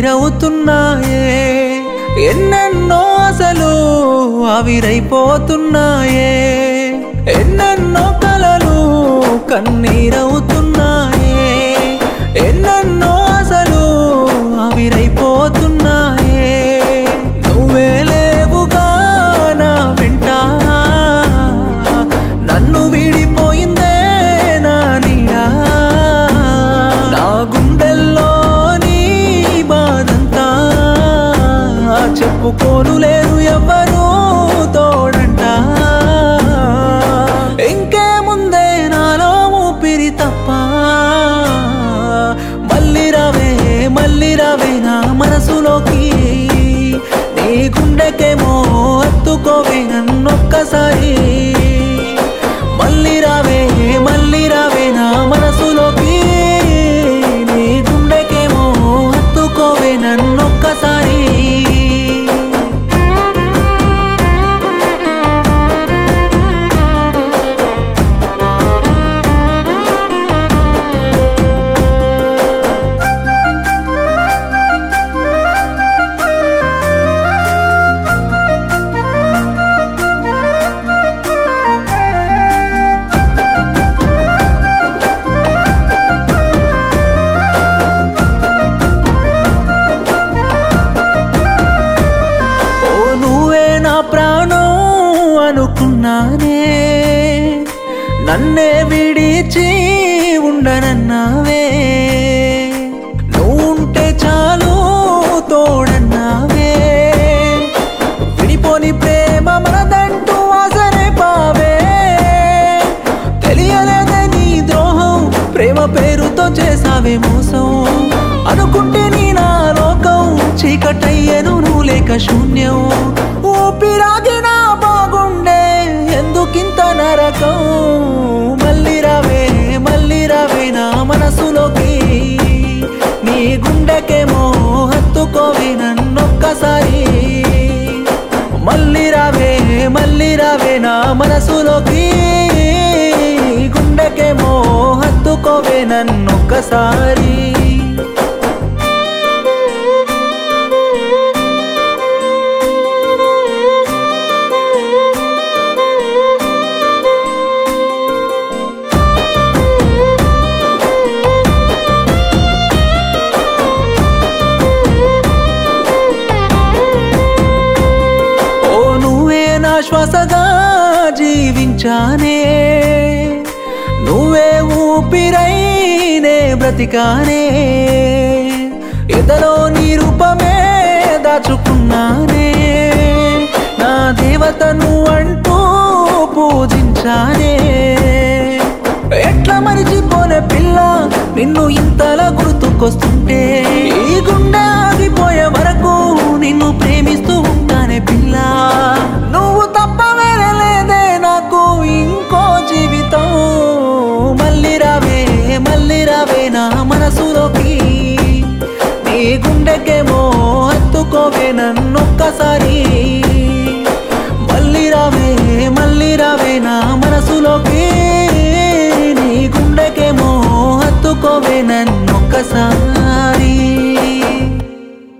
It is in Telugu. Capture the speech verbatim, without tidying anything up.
కన్నీరవుతున్నాయే ఎన్నెన్నో అసలు ఆవిరైపోతున్నాయే ఎన్నెన్నో కలలు కన్నీరవుతున్నాయే ఎన్నెన్నో అసలు ఆవిరైపోతున్నాయే నువ్వే లేవుగా నా వెంట నన్ను వీడిపోయిందే నా నీడ నా గుండెల్లోని బాధంతా చెప్పుకోను లేరు ఎవ్వరూ తోడంట ఇంకేముందే నాలో ఊపిరి తప్ప మళ్ళీ రావే మళ్ళీ రావే నా మనసులోకి నీ గుండెకేమో హత్తుకోవే నన్నొక్కసారి మళ్ళీ రావే మళ్ళీ రావే నా మనసులోకి నీ గుండెకేమో హత్తుకోవే నన్నొక్కసారి ప్రాణం అనుకున్నానే నన్నే విడిచి ఉండనన్నావే నువ్వుంటే చాలు తోడన్నావే విడిపోని ప్రేమ మనదంటూ అసలే పావే తెలియలేదే నీ ద్రోహం ప్రేమ పేరుతో చేసావే మోసం అనుకుంటే నీ నా లోకం చీకటయ్యను నువ్వు లేక శూన్యం ఊపిరాగినా బాగుండే ఎందుకింత నరకం మళ్ళీ రావే మళ్ళీ రావే నా మనసులోకి నీ గుండెకేమో హత్తుకోవే నన్నొక్కసారి మళ్ళీ రావే మళ్ళీ రావే నా మనసులోకి గుండెకేమో హత్తుకోవే నన్నొక్కసారి శ్వాసగా జీవించానే నువ్వే ఊపిరైనే బ్రతికానే ఎదలో నీ రూపమే దాచుకున్నానే నా దేవతను అంటూ పూజించానే ఎట్లా మరిచిపోనే పిల్ల నిన్ను ఇంతలా గుర్తుకొస్తుంటే ఈ గుండె ఆగిపోయే వరకు నిన్ను ప్రేమిస్తూ ఉంటానే పిల్ల నువ్వు తప్ప వేరే లేదే నాకు ఇంకో జీవితం మళ్ళీ రావే మళ్ళీ రావే నా మనసులోకి నీ గుండెకేమో హత్తుకోవే నన్నొక్కసారి మళ్ళీ రావే మళ్ళీ రావే నా మనసులోకి నీ గుండెకేమో హత్తుకోవే నన్నొక్కసారి